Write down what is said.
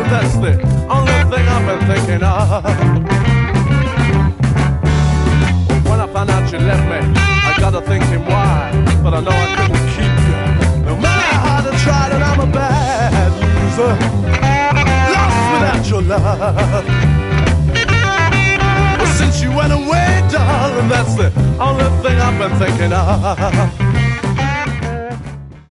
That's the only thing I've been thinking of. When I found out you left me, I got to thinking why. But I know I couldn't keep you. No matter how I tried, and I'm a bad loser, lost without your love. Well, since you went away, darling, that's the only thing I've been thinking of.